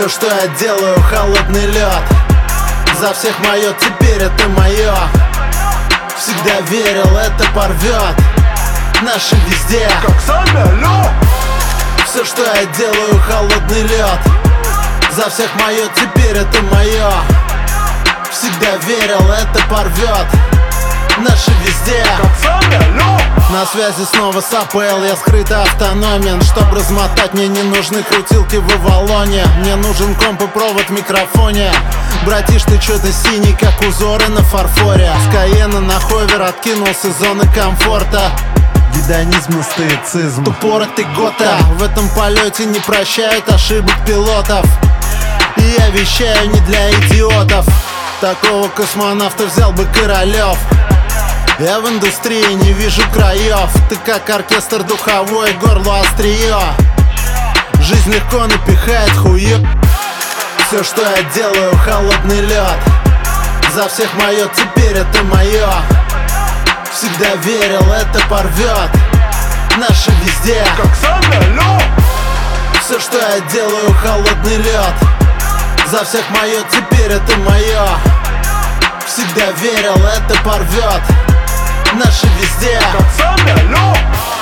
Все, что я делаю, холодный лед. За всех мое, теперь это мое. Всегда верил, это порвет. Наши везде, как самолет. Все, что я делаю, холодный лед. За всех мое, теперь это мое. Всегда верил, это порвет. Наши везде, как самолет. На связи снова с АПЛ, я скрыто автономен. Чтоб размотать, мне не нужны крутилки в Авалоне. Мне нужен комп и провод в микрофоне. Братиш, ты чё-то синий, как узоры на фарфоре. С Каена на ховер откинулся зоны комфорта. Гедонизм и стоицизм, тупоротый гота. В этом полете не прощают ошибок пилотов. И я вещаю не для идиотов. Такого космонавта взял бы Королёв. Я в индустрии не вижу краев. Ты как оркестр духовой, горло острие. Жизнь легко напихает хуе. Все, что я делаю, холодный лед. За всех мое, теперь это мое. Всегда верил, это порвет. Наши везде, как самолет. Все, что я делаю, холодный лед. За всех мое, теперь это мое. Всегда верил, это порвет. Наши везде, как самолет.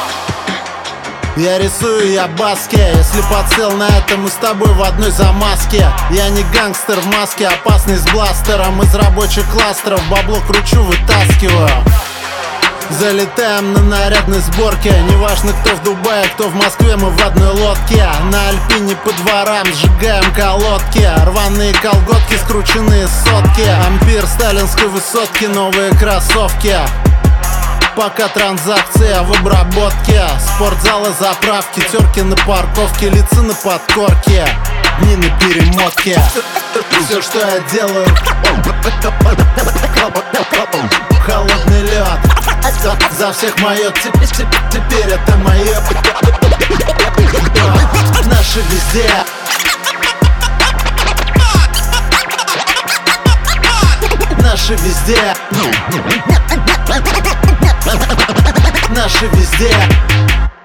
Я рисую, я баски. Если подсел на это, мы с тобой в одной замазке. Я не гангстер в маске, опасный с бластером. Из рабочих кластеров бабло кручу, вытаскиваю. Залетаем на нарядной сборке. Неважно, кто в Дубае, кто в Москве, мы в одной лодке. На Альпине по дворам сжигаем колодки. Рваные колготки, скрученные сотки. Ампир сталинской высотки, новые кроссовки. Пока транзакция в обработке. Спортзалы, заправки, терки на парковке. Лица на подкорке, дни на перемотке. Все, что я делаю, холодный лед. За всех мое, теперь это мое. Наши везде, наши везде, наши везде.